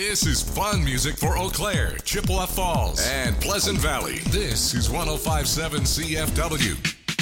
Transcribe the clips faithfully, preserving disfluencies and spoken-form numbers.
This is fun music for Eau Claire, Chippewa Falls, and Pleasant Valley. This is one oh five point seven C F W.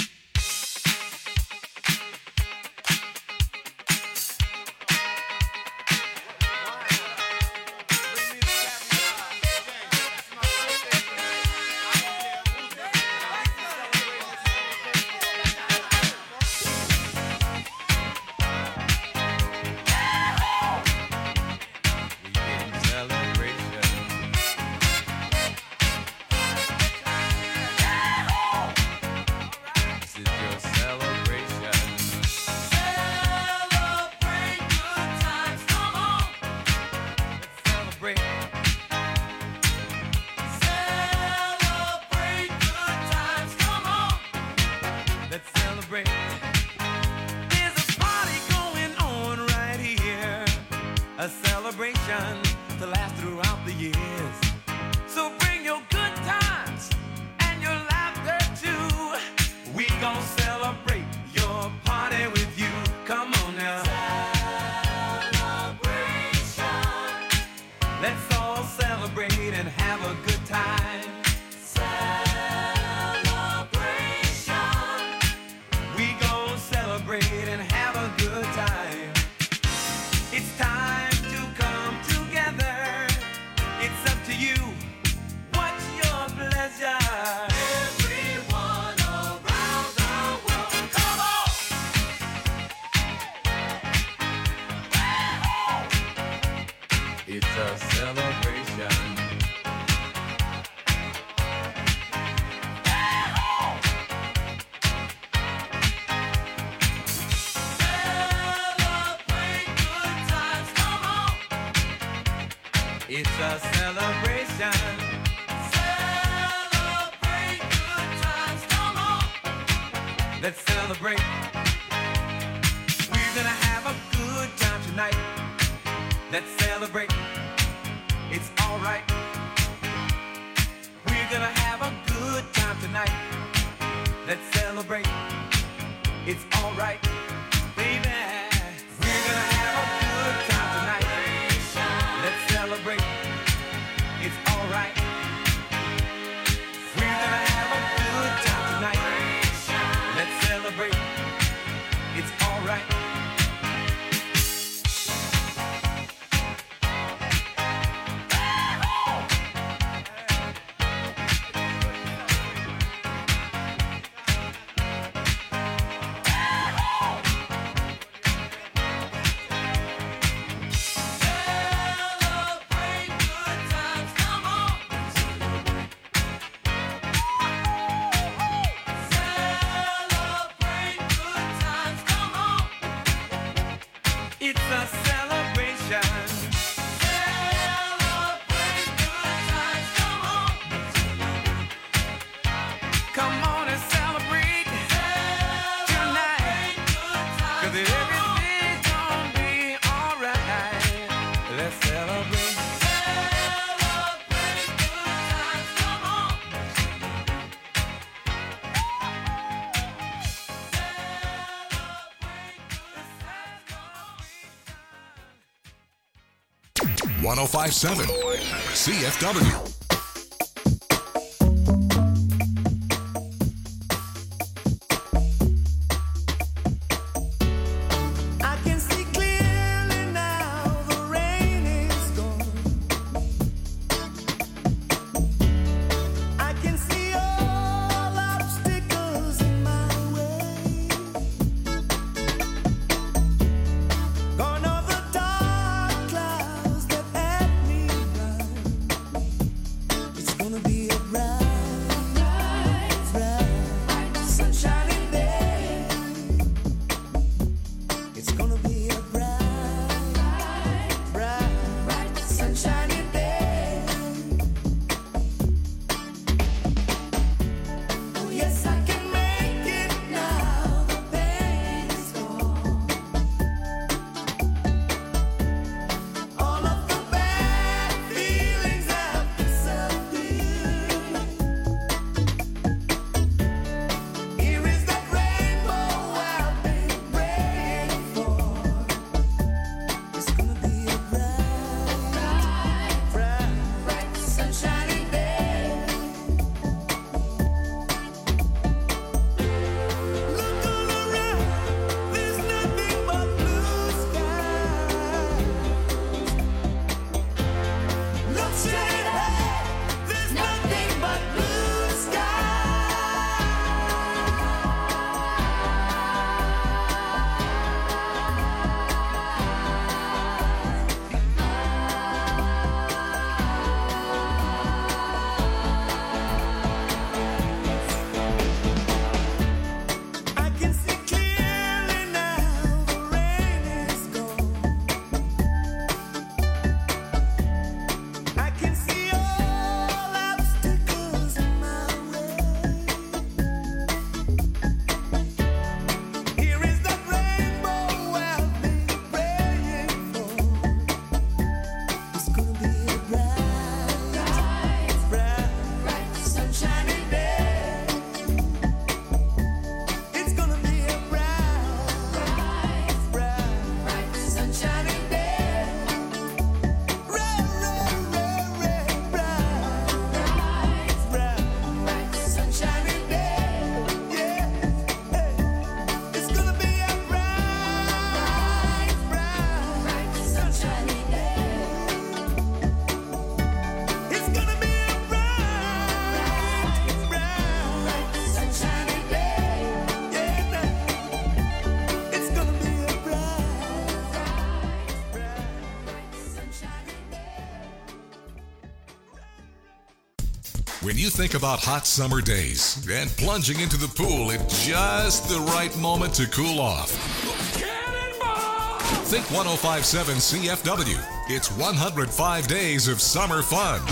one oh five point seven C F W. When you think about hot summer days and plunging into the pool at just the right moment to cool off, think one oh five point seven C F W. It's one hundred five days of summer fun.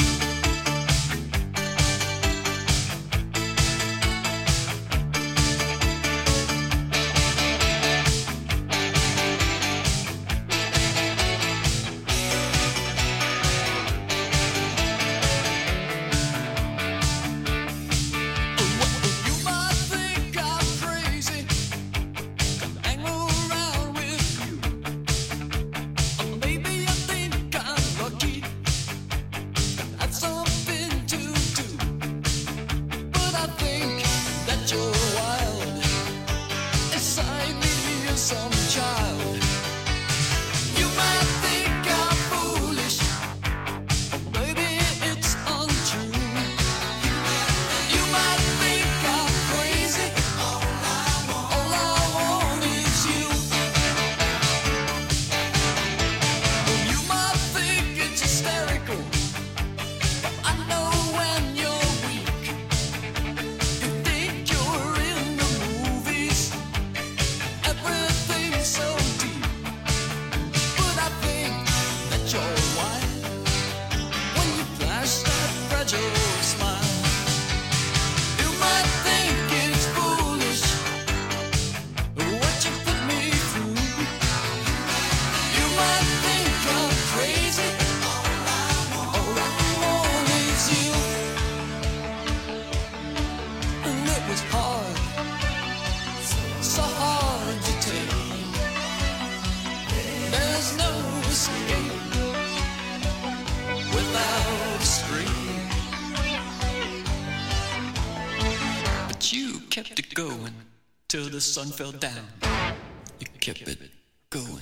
Till the sun fell down, you kept it going.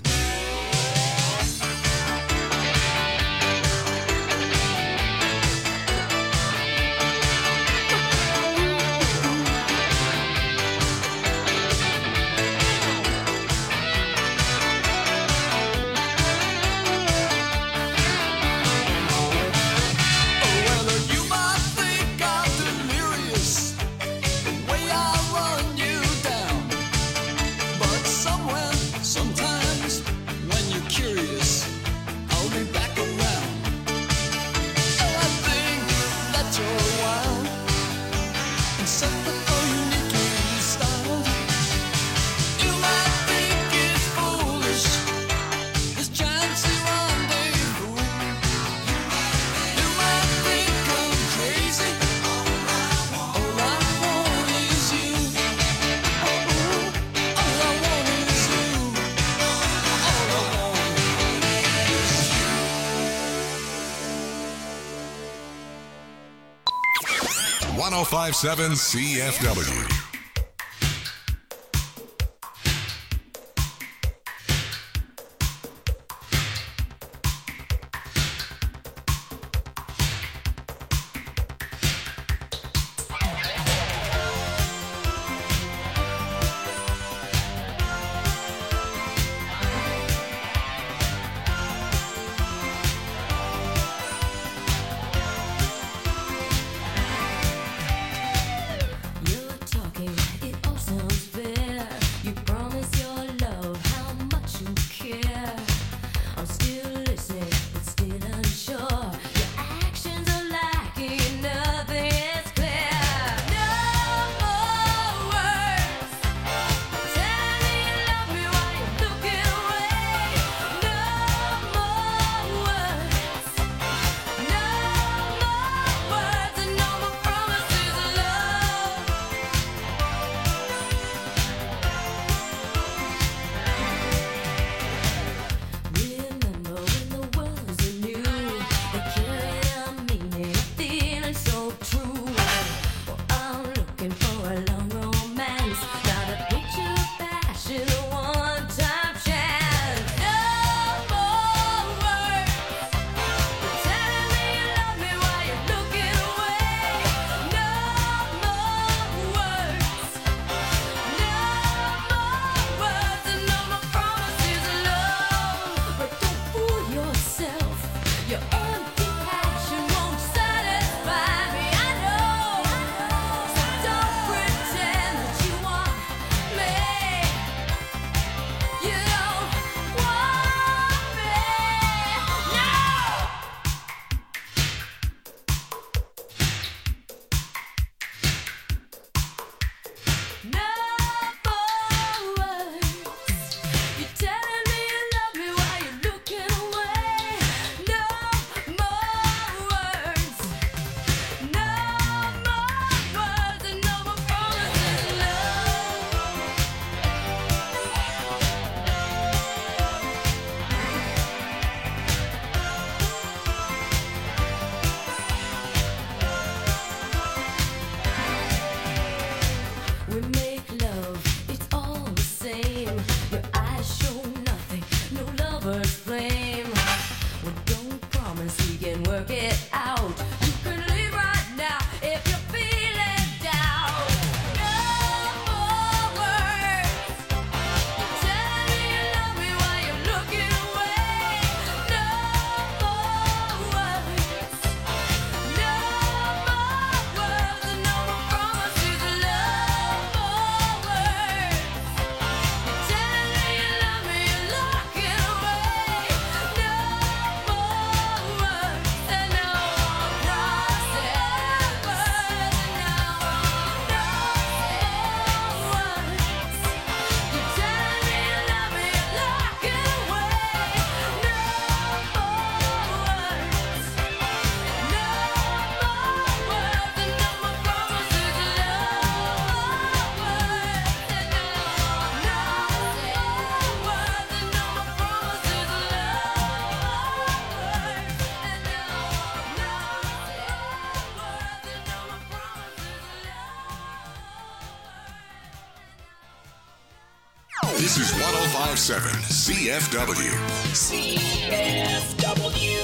one oh five point seven C F W. You're talking This is one oh five point seven C F W. C F W.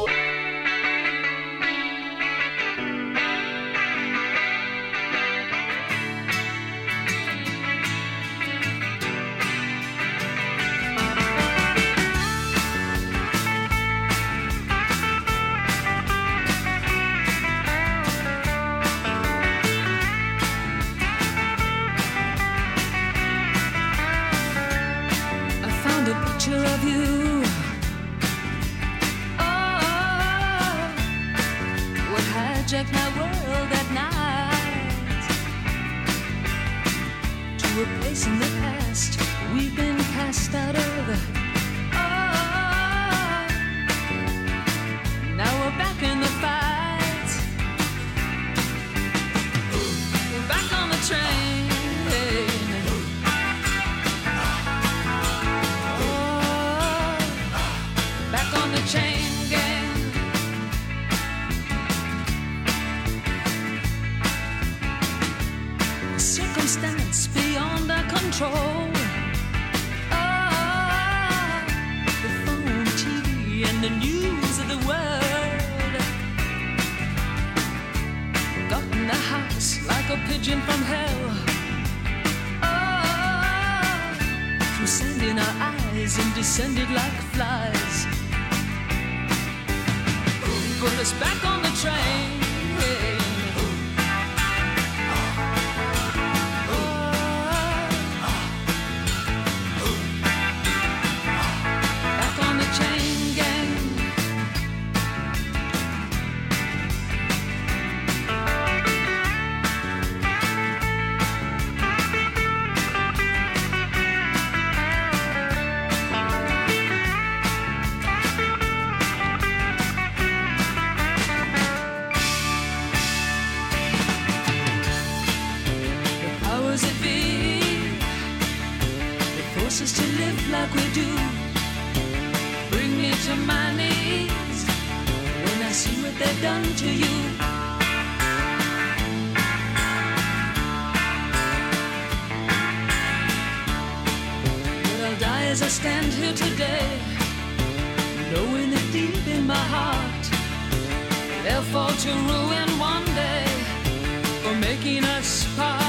Of you, oh, what hijacked my world at night to a place in the past we've been cast out of. Oh, now we're back in the fight. We're back on the train. Chain gang. Circumstance beyond our control. Oh, the phone, T V, and the news of the world got in the house like a pigeon from hell. Oh, through sand in our eyes and descended like flies. Put us back on the train. Back on the chain gang. Us to live like we do. Bring me to my knees when I see what they've done to you. But I'll die as I stand here today, knowing that deep in my heart they'll fall to ruin one day for making us part.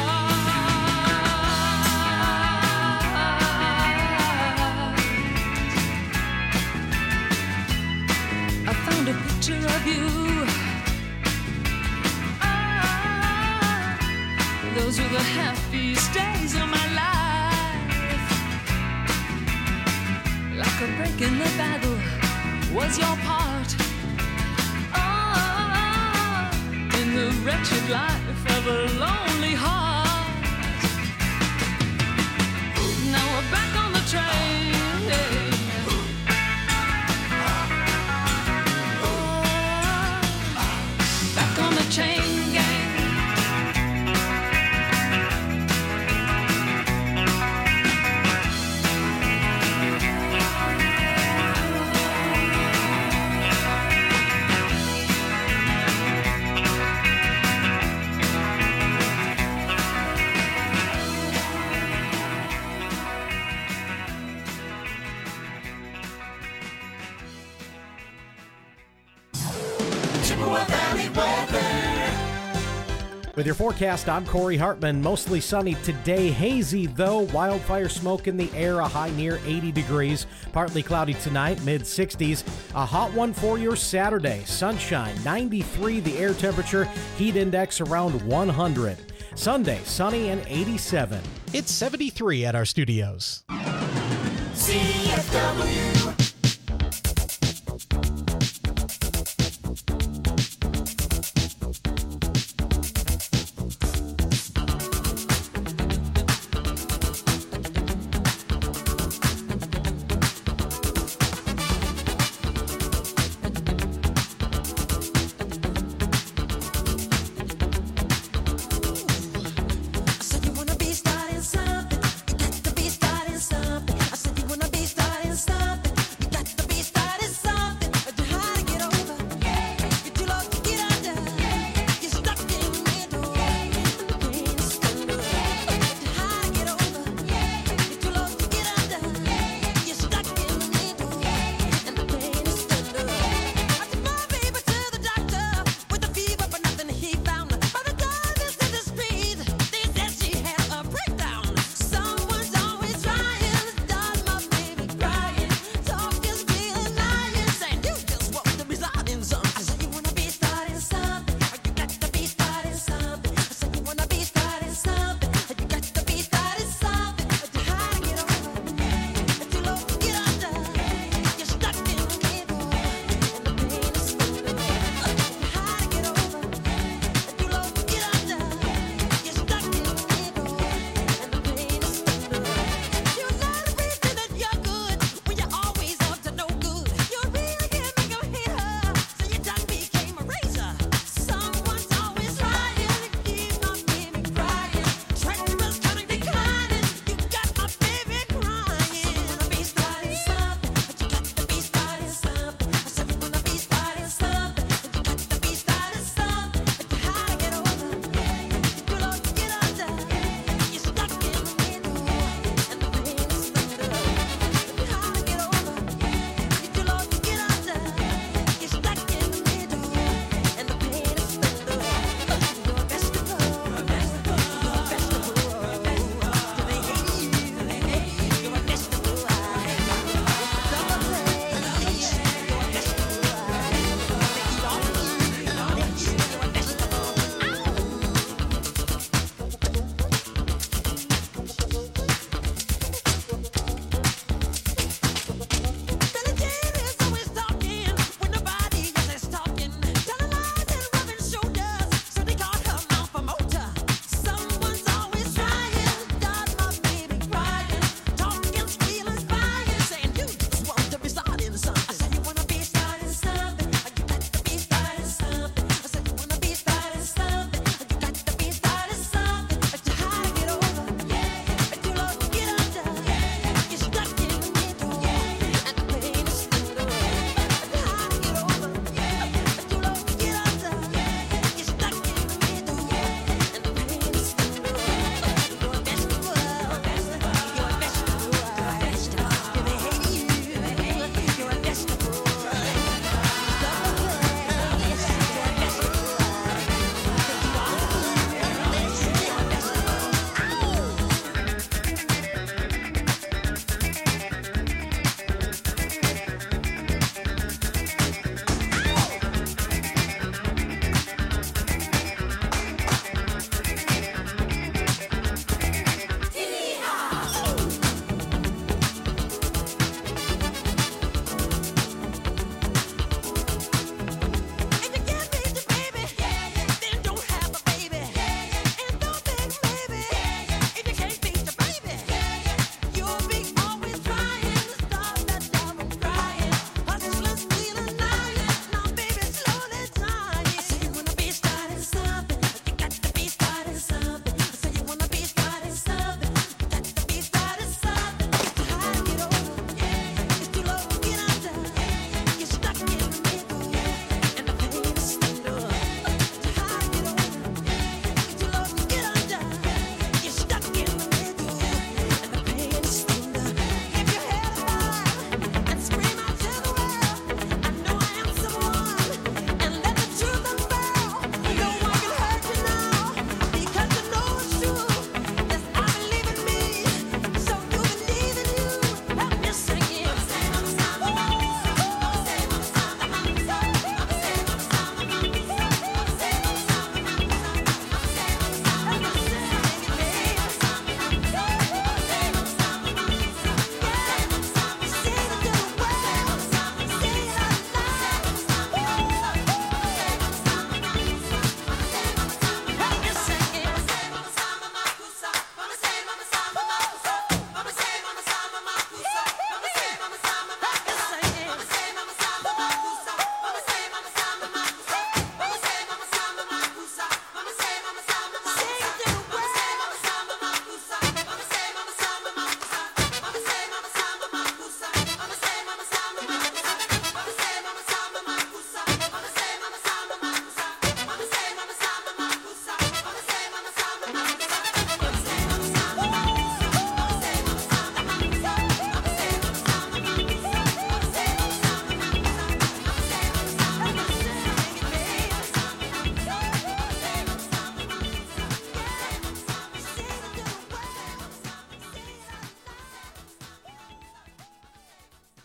A picture of you. Ah, those were the happiest days of my life. Like a break in the battle was your part. Ah, in the wretched life of a lonely heart. Now we're back on the train. On the chain gang. With your forecast, I'm Corey Hartman. Mostly sunny today, hazy though. Wildfire smoke in the air, a high near eighty degrees. Partly cloudy tonight, mid sixties. A hot one for your Saturday. Sunshine, ninety-three the air temperature. Heat index around one hundred. Sunday, sunny and eighty-seven. It's seventy-three at our studios. C F W. Starting something. I said you wanna be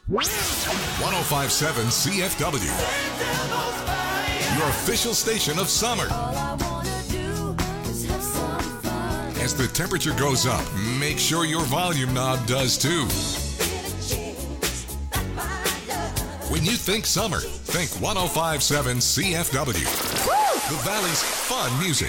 one oh five point seven C F W, your official station of summer. As the temperature goes up, make sure your volume knob does too. When you think summer, think one oh five point seven C F W, the Valley's fun music.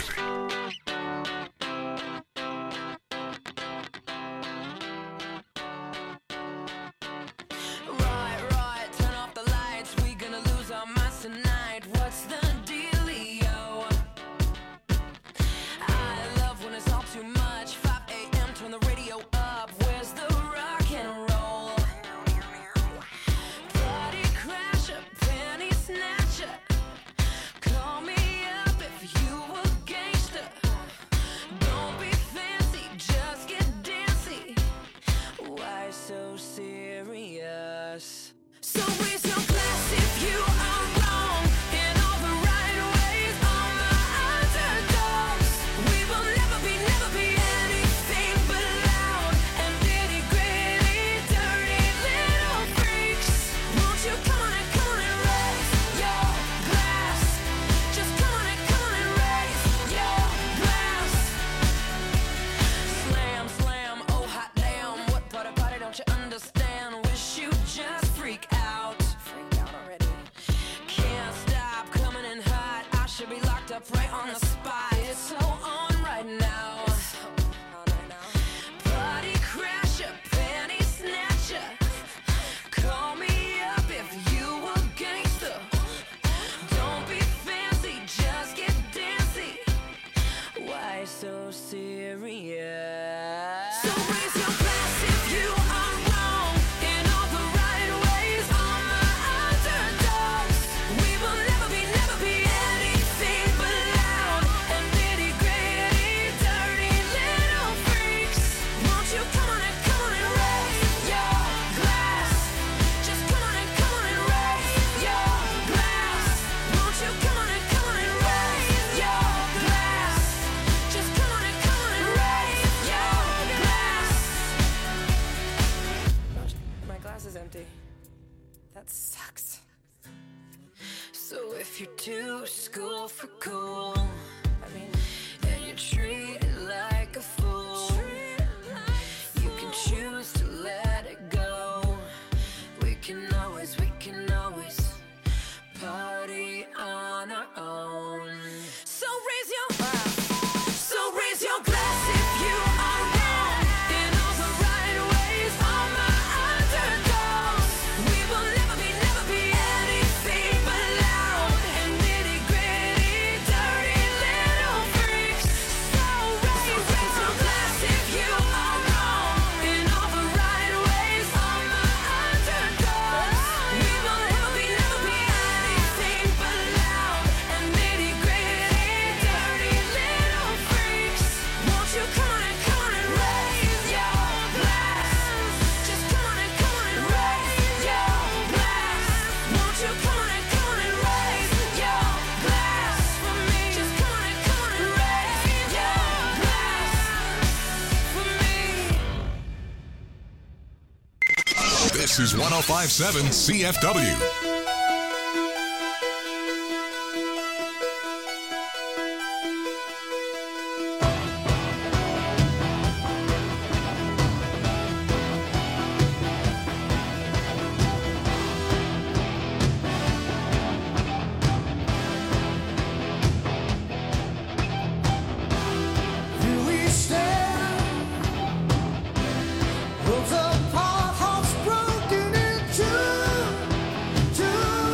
This is one oh five point seven C F W. Broken into two.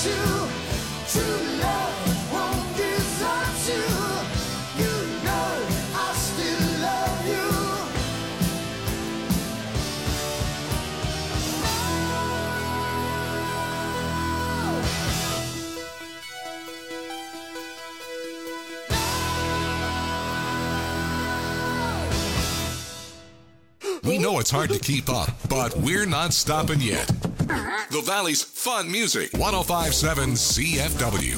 We know it's hard to keep up, but we're not stopping yet. The Valley's fun music, one oh five point seven C F W.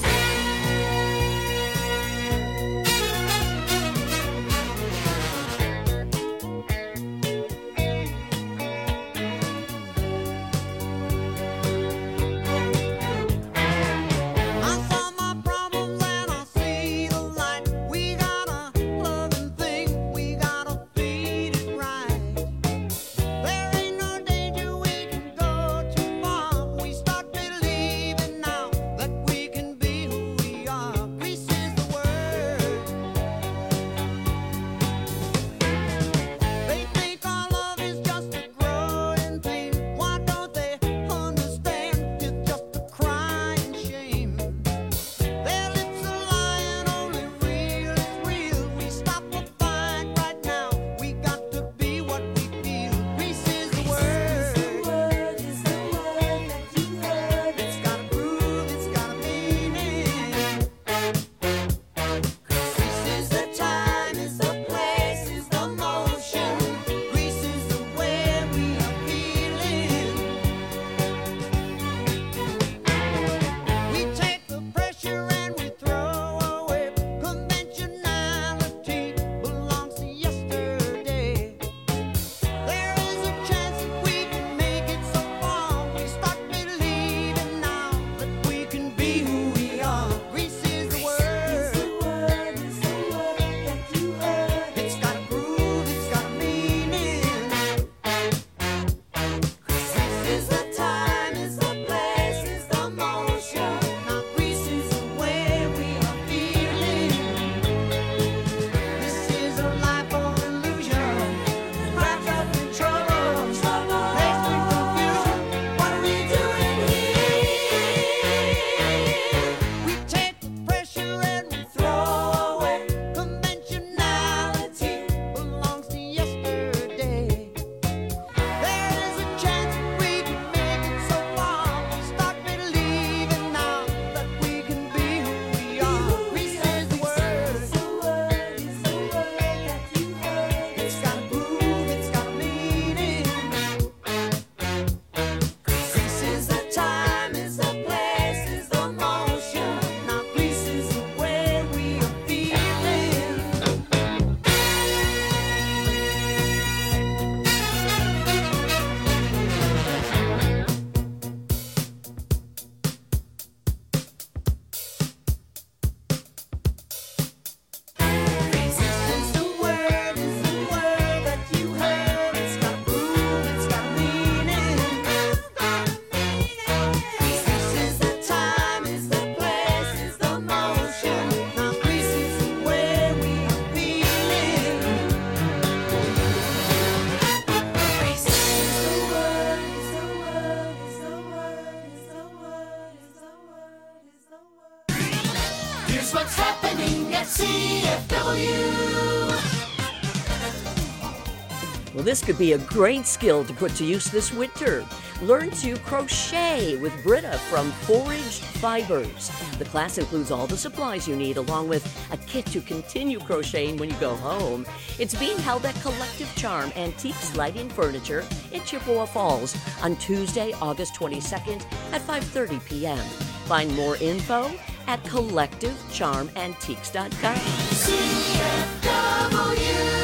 What's happening at C F W? Well, this could be a great skill to put to use this winter. Learn to crochet with Britta from Foraged Fibers. The class includes all the supplies you need, along with a kit to continue crocheting when you go home. It's being held at Collective Charm Antiques Lighting Furniture in Chippewa Falls on Tuesday, August twenty-second at five thirty p.m. Find more info at collective charm antiques dot com. C F W.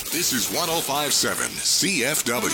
This is one oh five point seven C F W.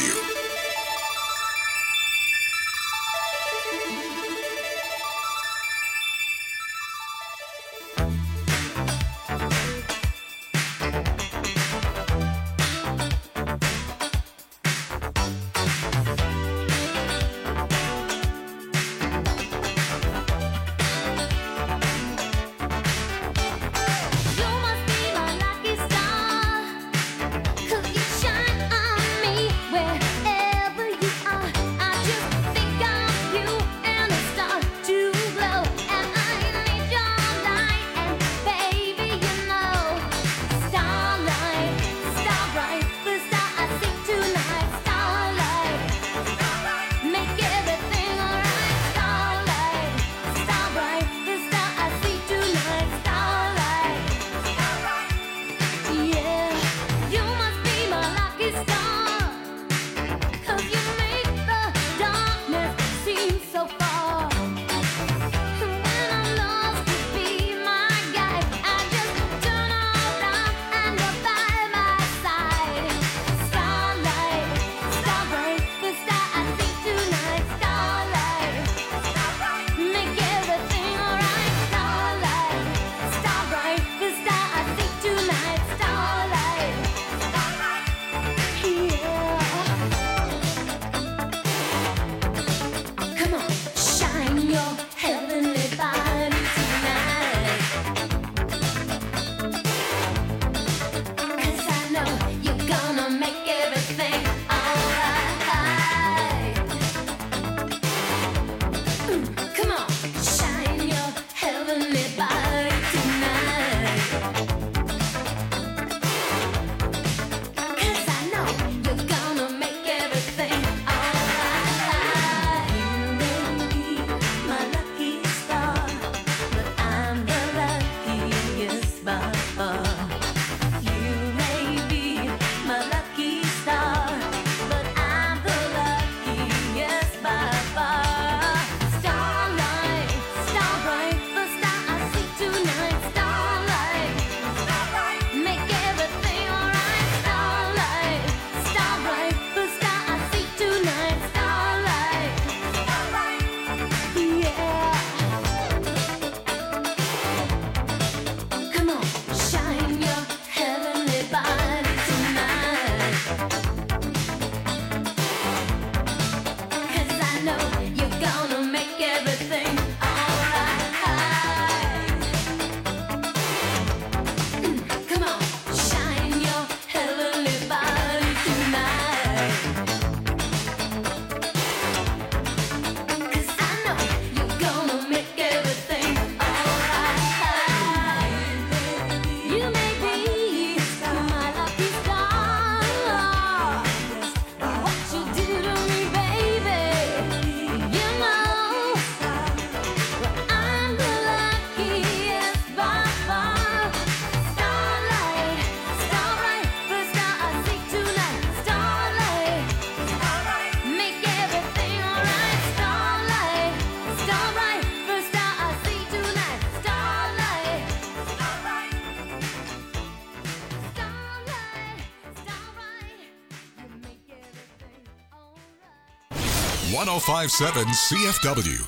one oh five point seven C F W.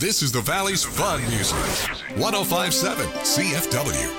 This is the Valley's fun music. one oh five point seven C F W.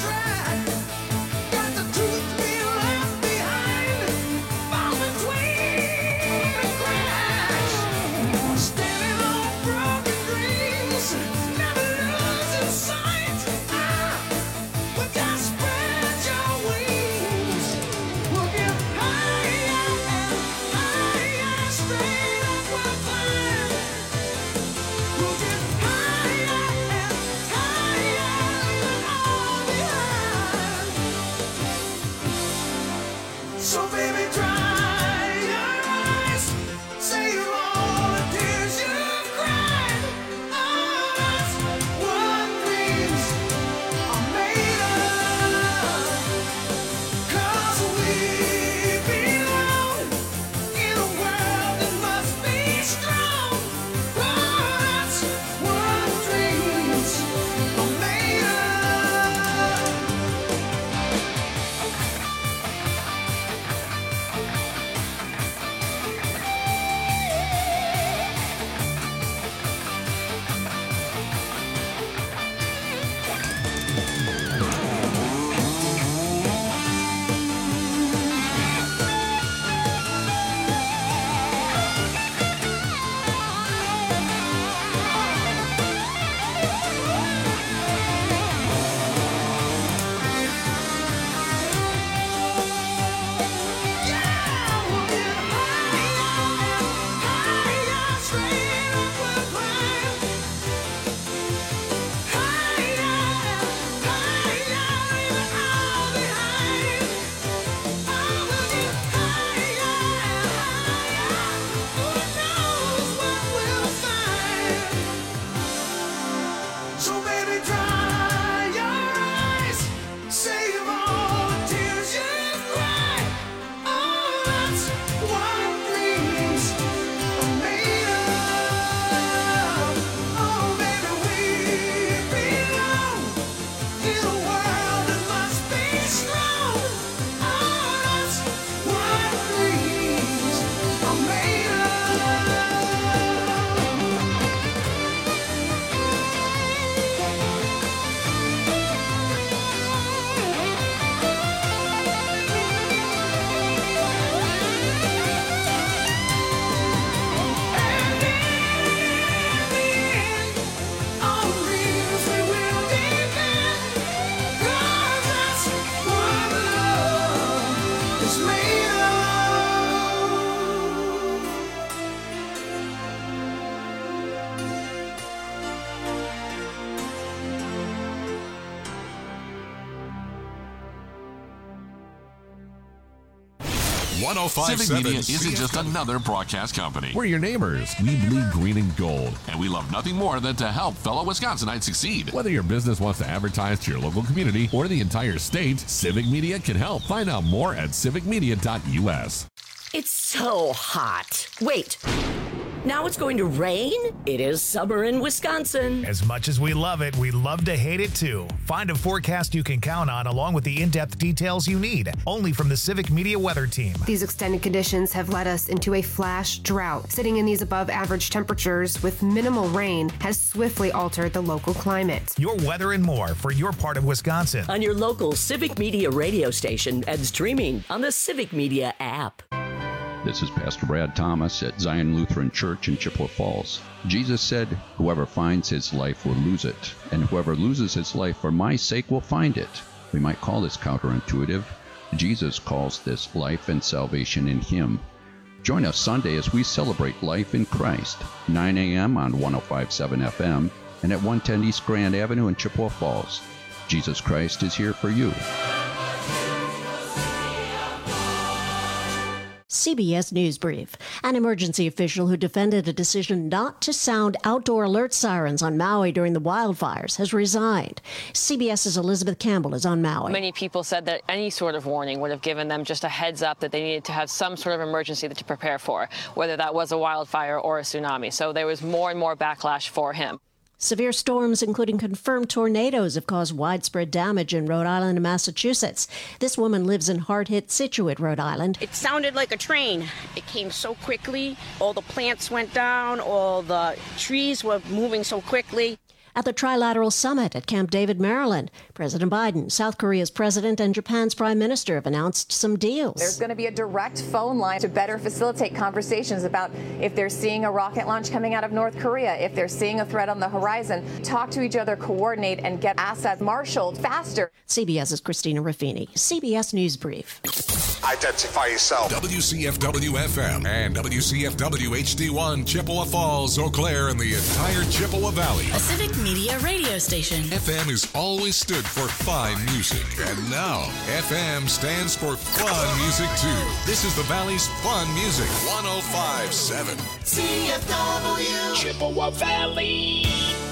Between one oh five Civic point seven Media isn't C F just W. another broadcast company. We're your neighbors. We bleed green and gold. And we love nothing more than to help fellow Wisconsinites succeed. Whether your business wants to advertise to your local community or the entire state, Civic Media can help. Find out more at civic media dot U S. It's so hot. Wait. Now it's going to rain? It is summer in Wisconsin. As much as we love it, we love to hate it too. Find a forecast you can count on along with the in-depth details you need, only from the Civic Media Weather Team. These extended conditions have led us into a flash drought. Sitting in these above average temperatures with minimal rain has swiftly altered the local climate. Your weather and more for your part of Wisconsin. On your local Civic Media radio station and streaming on the Civic Media app. This is Pastor Brad Thomas at Zion Lutheran Church in Chippewa Falls. Jesus said, "Whoever finds his life will lose it, and whoever loses his life for my sake will find it." We might call this counterintuitive. Jesus calls this life and salvation in him. Join us Sunday as we celebrate life in Christ, nine a.m. on one oh five point seven F M and at one ten East Grand Avenue in Chippewa Falls. Jesus Christ is here for you. C B S News Brief. An emergency official who defended a decision not to sound outdoor alert sirens on Maui during the wildfires has resigned. CBS's Elizabeth Campbell is on Maui. Many people said that any sort of warning would have given them just a heads up that they needed to have some sort of emergency to prepare for, whether that was a wildfire or a tsunami. So there was more and more backlash for him. Severe storms, including confirmed tornadoes, have caused widespread damage in Rhode Island and Massachusetts. This woman lives in hard-hit Scituate, Rhode Island. It sounded like a train. It came so quickly. All the plants went down. All the trees were moving so quickly. At the Trilateral Summit at Camp David, Maryland, President Biden, South Korea's president, and Japan's prime minister have announced some deals. There's going to be a direct phone line to better facilitate conversations about if they're seeing a rocket launch coming out of North Korea, if they're seeing a threat on the horizon, talk to each other, coordinate, and get assets marshaled faster. CBS's Christina Raffini, C B S News Brief. Identify yourself. W C F W F M and W C F W H D one, Chippewa Falls, Eau Claire, and the entire Chippewa Valley. A Civic Media radio station. F M has always stood for fine music, and now F M stands for fun music too. This is the Valley's fun music. one oh five point seven C F W Chippewa Valley.